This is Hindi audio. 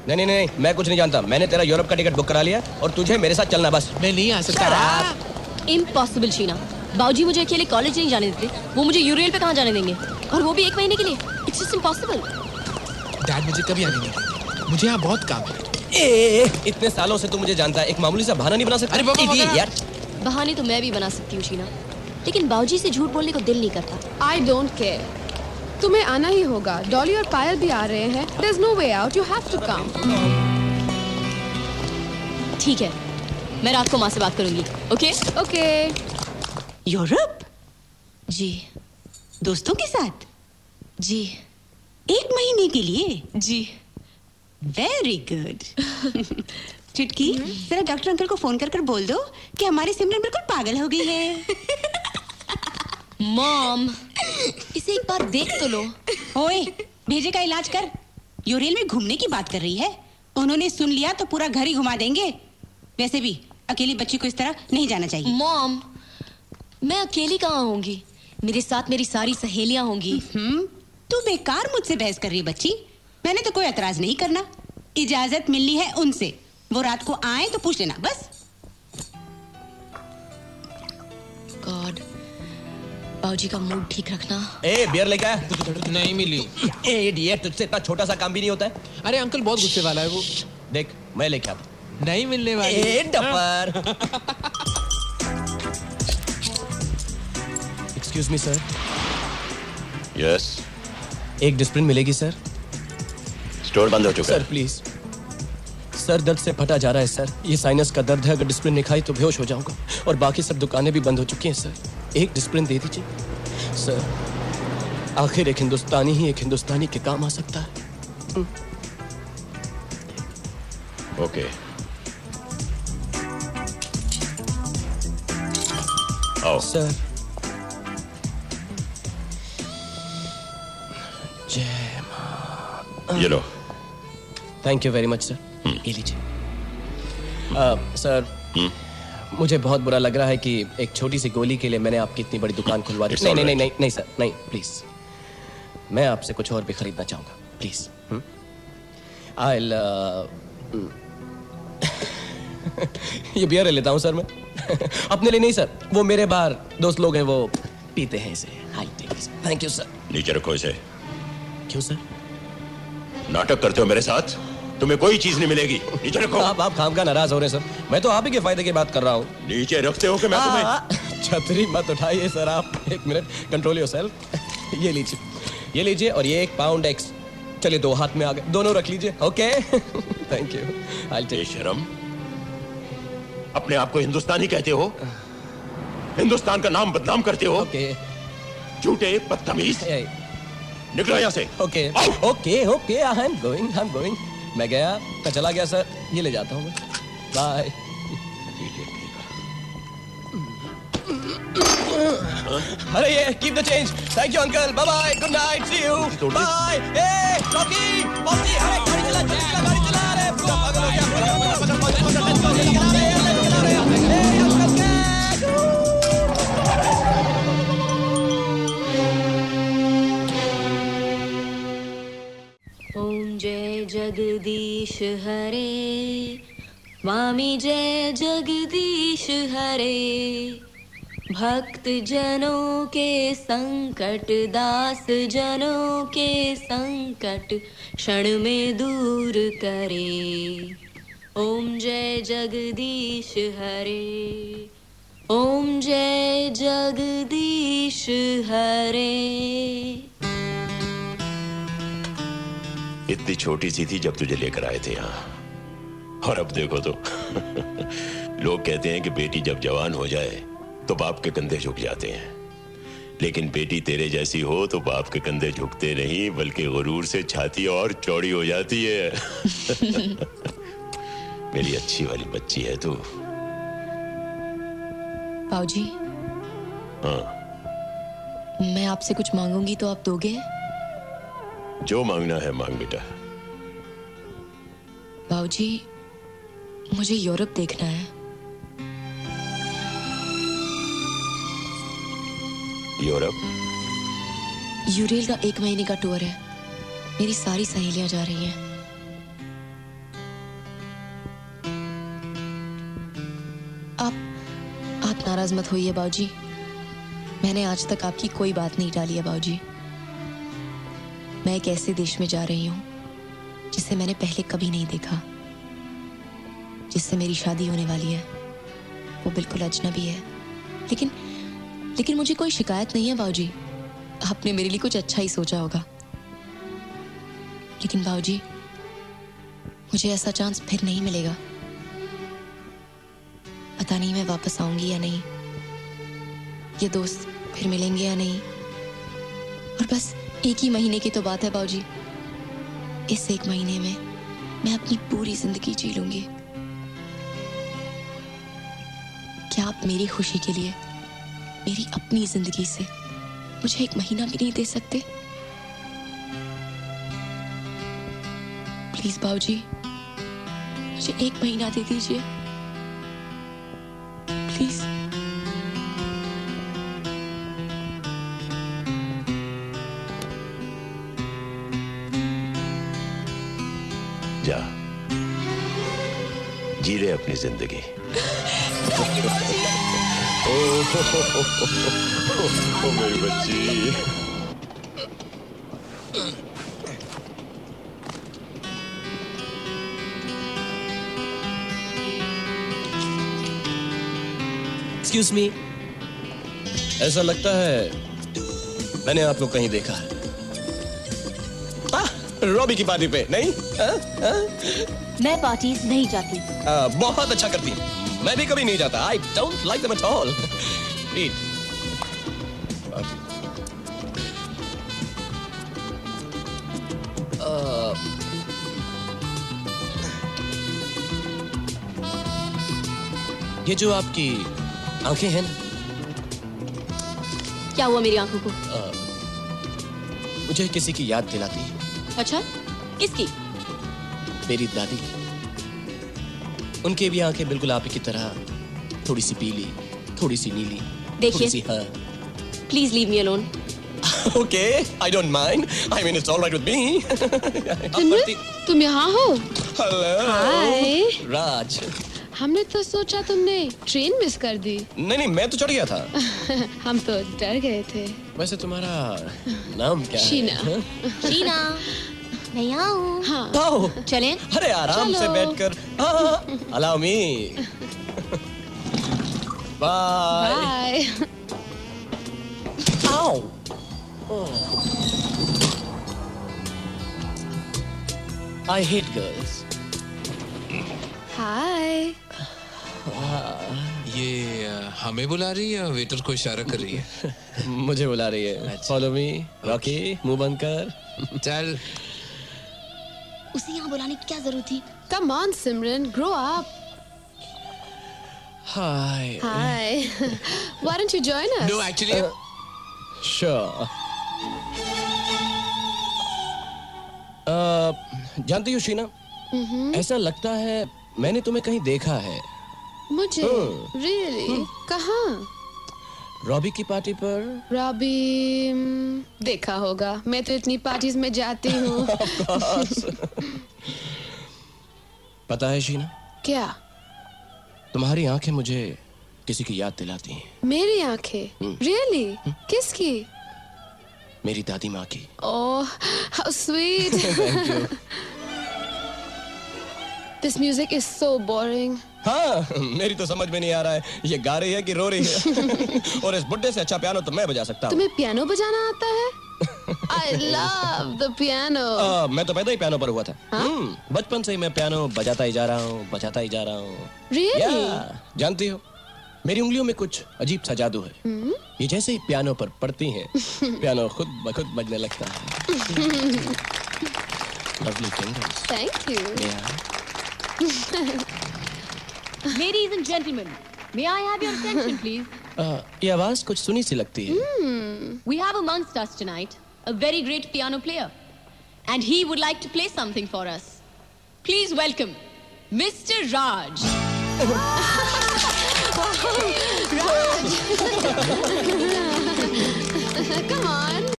नहीं नहीं नहीं, मैं कुछ नहीं जानता। मैंने तेरा यूरोप का टिकट बुक करा लिया और तुझे मेरे साथ चलना बस। मैं नहीं आ सकता। इम्पॉसिबल शीना, बाबूजी मुझे अकेले कॉलेज नहीं जाने देते। वो मुझे यूरेल पे कहाँ जाने देंगे, और वो भी 1 महीने के लिए। It's just impossible. डैड मुझे कभी आने नहीं देंगे, मुझे यहाँ बहुत काम है। इतने सालों से तू मुझे जानता है, एक मामूली सा बहाना नहीं बना सकता? अरे बाबा यार, बहाने तो मैं भी बना सकती हूँ शीना, लेकिन बाबूजी से झूठ बोलने को दिल नहीं करता। आई डोंट केयर, तुम्हें आना ही होगा। डॉली और पायल भी आ रहे हैं। There is no way out, you have to come. ठीक है, मैं रात को माँ से बात करूंगी। Okay okay. यूरोप? जी। दोस्तों के साथ? जी। 1 महीने के लिए? जी। Very good. चुटकी, जरा डॉक्टर अंकल को फोन कर बोल दो कि हमारी सिमरन बिल्कुल पागल हो गई है। मॉम, इसे एक बार देख तो लो। ओए, भेजे का इलाज कर। यूरेल में घूमने की बात कर रही है। उन्होंने सुन लिया तो पूरा घर ही घुमा देंगे। वैसे भी अकेली बच्ची को इस तरह नहीं जाना चाहिए। मॉम, मैं अकेली कहाँ होंगी? मेरे साथ मेरी सारी सहेलियां होंगी। तू बेकार मुझसे बहस कर रही है बच्ची। मैंने तो कोई एतराज नहीं करना। इजाजत मिलनी है उनसे। वो रात को आए तो पूछ लेना बस। गॉड, बाबूजी का मूड ठीक रखना। बियर लेके आया? नहीं मिली। इडियट, तुझसे इतना छोटा सा काम भी नहीं होता है। अरे अंकल बहुत गुस्से वाला है वो। देख, मैं लेके आता। नहीं मिलने वाली। Duffer. Excuse me sir. Yes. एक डिस्प्रिन मिलेगी सर? स्टोर बंद हो चुका है। Sir please. सर दर्द से फटा जा रहा है सर। ये साइनस का दर्द है, अगर डिस्प्रिन नहीं खाई तो बेहोश हो जाऊंगा। और बाकी सब दुकानें भी बंद हो चुकी हैं सर। एक डिस्प्रिन दे दीजिए सर। आखिर एक हिंदुस्तानी ही एक हिंदुस्तानी के काम आ सकता है। ओके। आओ सर। जय मां। ये लो। Thank you very much sir. ये लीजिए। सर, मुझे बहुत बुरा लग रहा है कि एक छोटी सी गोली के लिए मैंने आपकी इतनी बड़ी दुकान खुलवा दी। नहीं नहीं नहीं नहीं सर, नहीं प्लीज। मैं आपसे कुछ और भी खरीदना चाहूंगा प्लीज। ये बियर ले लेता हूँ सर मैं। अपने लिए नहीं सर, वो मेरे बाहर दोस्त लोग हैं, वो पीते हैं इसे। Thank you sir. नीचे रखो इसे। क्यों सर? नाटक करते हो मेरे साथ? तुम्हें कोई चीज नहीं मिलेगी। नीचे रखो। आप खामखा नाराज हो रहे हैं सर। मैं तो आप ही के फायदे की बात कर रहा हूँ। नीचे रखते हो कि मैं तुम्हें? छतरी मत उठाइए सर आप। 1 मिनट, कंट्रोल योरसेल्फ। ये लीजिए, ये लीजिए, और ये 1 पाउंड एक्स। चलिए 2 हाथ में आ गए, दोनों रख लीजिए। ओके। Thank you. बेशरम, अपने आप को हिंदुस्तानी कहते हो? हिंदुस्तान का नाम बदनाम करते हो? ओके। झूठे बदतमीज, निकलो यहाँ से। Okay okay okay, I am going. मैं गया तो चला गया सर। ये ले जाता हूँ मैं। बाय। अरे ये keep the change. Thank you uncle. Bye bye, good night, see you, bye. ए रॉकी, बॉसी, अरे गाड़ी चला, गाड़ी चला। अरे पूरा पागल हो ओम जय जगदीश हरे, स्वामी जय जगदीश हरे। भक्त जनों के संकट, दास जनों के संकट क्षण में दूर करे। ओम जय जगदीश हरे, ओम जय जगदीश हरे। इतनी छोटी सी थी जब तुझे लेकर आए थे यहाँ, और अब देखो तो। लोग कहते हैं कि बेटी जब जवान हो जाए तो बाप के कंधे झुक जाते हैं, लेकिन बेटी तेरे जैसी हो तो बाप के कंधे झुकते नहीं, बल्कि गुरूर से छाती और चौड़ी हो जाती है। मेरी अच्छी वाली बच्ची है तू। बाबूजी, हाँ, मैं आपसे कुछ मांगूंगी तो आप दोगे? जो मांगना है मांग बेटा। बाबूजी, मुझे यूरोप देखना है। यूरोप? यूरेल का 1 महीने का टूर है। मेरी सारी सहेलियां जा रही हैं। आप नाराज मत होइए बाबूजी। मैंने आज तक आपकी कोई बात नहीं टाली है बाबूजी। मैं एक ऐसे देश में जा रही हूँ जिसे मैंने पहले कभी नहीं देखा, जिससे मेरी शादी होने वाली है। वो बिल्कुल अजनबी है, लेकिन मुझे कोई शिकायत नहीं है बाबूजी। आपने मेरे लिए कुछ अच्छा ही सोचा होगा। लेकिन बाबूजी, मुझे ऐसा चांस फिर नहीं मिलेगा। पता नहीं मैं वापस आऊंगी या नहीं, ये दोस्त फिर मिलेंगे या नहीं। और बस 1 ही महीने की तो बात है बाबूजी। इस 1 महीने में मैं अपनी पूरी जिंदगी जी लूंगी। क्या आप मेरी खुशी के लिए मेरी अपनी जिंदगी से मुझे 1 महीना भी नहीं दे सकते? प्लीज बाबूजी, मुझे 1 महीना दे दीजिए प्लीज। जा, जी ले अपनी जिंदगी। ओ मेरी बच्ची। एक्सक्यूज मी, ऐसा लगता है मैंने आपको कहीं देखा है। रॉबी की पार्टी पे नहीं? मैं पार्टीज नहीं जाती। बहुत अच्छा करती है। मैं भी कभी नहीं जाता। I don't like them at all. Eat. ये जो आपकी आंखें हैं ना, क्या हुआ मेरी आंखों को? मुझे किसी की याद दिलाती है। अच्छा, किसकी? मेरी दादी। उनकी भी आंखें बिल्कुल आप की तरह, थोड़ी सी पीली, थोड़ी सी नीली, थोड़ी सी। हाँ, please leave me alone. Okay, I don't mind. I mean it's alright with me. तुम यहाँ हो? हेलो। हाय राज। हमने तो सोचा तुमने ट्रेन मिस कर दी। नहीं, मैं तो चढ़ गया था। हम तो डर गए थे। वैसे तुम्हारा नाम क्या है? शीना। शीना, मैं यहाँ हूँ। हाँ। आओ। चलें? अरे आराम से बैठकर। Allow me. बाय। बाय। आओ। I hate girls. हाय। ये हमें बुला रही है या वेटर को इशारा कर रही है? मुझे बुला रही है। Follow me. रॉकी, मुंह बंद कर। चल। उसे यहाँ बुलाने की क्या जरूरत थी? Come on, Simran, grow up. Hi. Hi. Why don't you join us? No, actually. Sure. जानती हो शीना, ऐसा लगता है मैंने तुम्हें कहीं देखा है। मुझे? Really? कहाँ? रॉबी की पार्टी पर। रॉबी देखा होगा। मैं तो इतनी पार्टीज में जाती हूँ। पता है शीना, क्या? तुम्हारी आंखें मुझे किसी की याद दिलाती हैं। मेरी आंखें? Really? किसकी? मेरी दादी माँ की। Oh, how sweet. Thank you. This music is so boring. हाँ, मेरी तो समझ में नहीं आ रहा है ये गा रही है कि रो रही है। और इस बुड्ढे से अच्छा पियानो तो मैं बजा सकता हूँ। तुम्हें पियानो बजाना आता है? I love the piano. मैं तो पैदा ही पियानो पर हुआ था। बचपन से ही मैं पियानो बजाता ही जा रहा हूँ। Really? जानती हो, मेरी उंगलियों में कुछ अजीब सा जादू है। ये जैसे ही पियानो पर पड़ती हैं, पियानो खुद ब खुद बजने लगता है। Lovely fingers. Thank you. Ladies and gentlemen, may I have your attention, please? ये आवाज कुछ सुनी सी लगती है। We have amongst us tonight a very great piano player, and he would like to play something for us. Please welcome Mr. Raj. Raj! Come on.